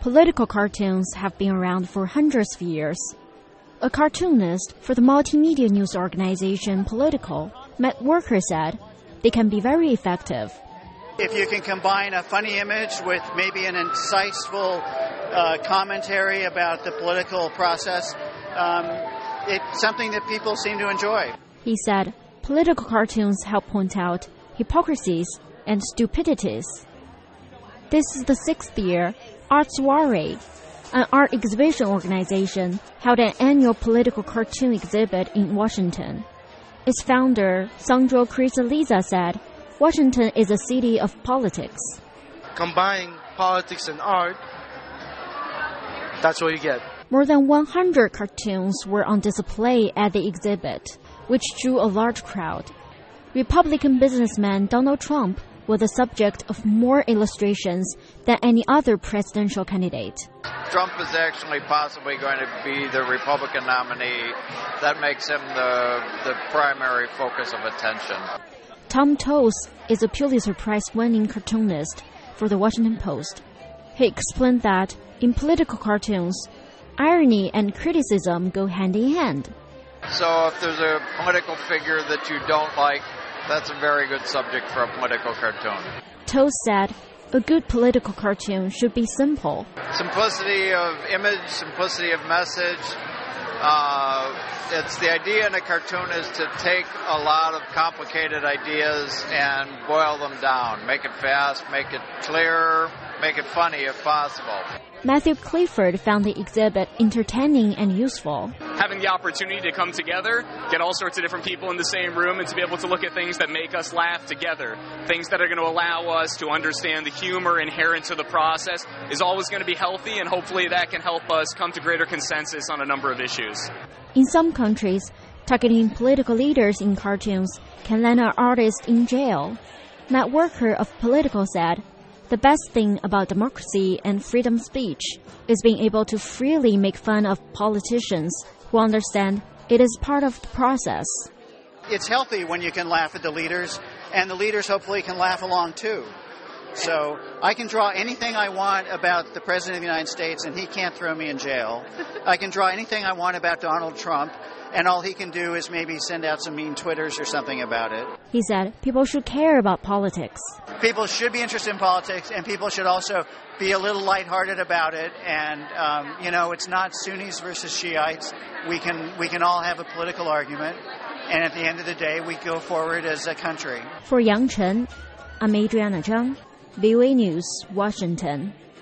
Political cartoons have been around for hundreds of years. A cartoonist for the multimedia news organization Politico, Matt Worker, said they can be very effective. If you can combine a funny image with maybe an insightful commentary about the political process, it's something that people seem to enjoy. He said political cartoons help point out hypocrisies and stupidities. This is the 6th year Arts Soiree, an art exhibition organization, held an annual political cartoon exhibit in Washington. Its founder, Sandro Crisaliza, said Washington is a city of politics. Combining politics and art, that's what you get. More than 100 cartoons were on display at the exhibit, which drew a large crowd. Republican businessman Donald Trump was the subject of more illustrations than any other presidential candidate. Trump is actually possibly going to be the Republican nominee. That makes him the primary focus of attention. Tom Toles is a Pulitzer Prize-winning cartoonist for The Washington Post. He explained that in political cartoons, irony and criticism go hand in hand. So if there's a political figure that you don't like, that's a very good subject for a political cartoon. Toles said a good political cartoon should be simple. Simplicity of image, simplicity of message. It's the idea in a cartoon is to take a lot of complicated ideas and boil them down. Make it fast, make it clear, make it funny if possible. Matthew Clifford found the exhibit entertaining and useful. Having the opportunity to come together, get all sorts of different people in the same room, and to be able to look at things that make us laugh together, things that are going to allow us to understand the humor inherent to the process, is always going to be healthy, and hopefully that can help us come to greater consensus on a number of issues. In some countries, targeting political leaders in cartoons can land an artist in jail. Matt Worker of Politico said, the best thing about democracy and freedom of speech is being able to freely make fun of politicians who understand it is part of the process. It's healthy when you can laugh at the leaders, and the leaders hopefully can laugh along too. So I can draw anything I want about the President of the United States, and he can't throw me in jail. I can draw anything I want about Donald Trump, and all he can do is maybe send out some mean Twitters or something about it. He said people should care about politics. People should be interested in politics, and people should also be a little lighthearted about it. And, it's not Sunnis versus Shiites. We can all have a political argument, and at the end of the day, we go forward as a country. For Yang Chen, I'm Adriana Zhang, VOA News, Washington.